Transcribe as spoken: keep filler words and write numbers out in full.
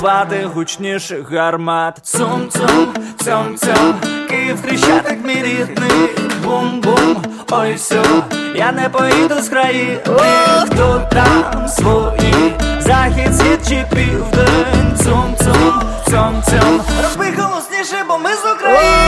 вибивати гучніших гармат. Цум-цум, цьом-цьом, Київ Хрещатик мій рідний. Бум-бум, ой все, я не поїду з країни. Хто там свої, захід, схід чи південь. Цум-цум, цьом-цьом, розбий голосніше, бо ми з України.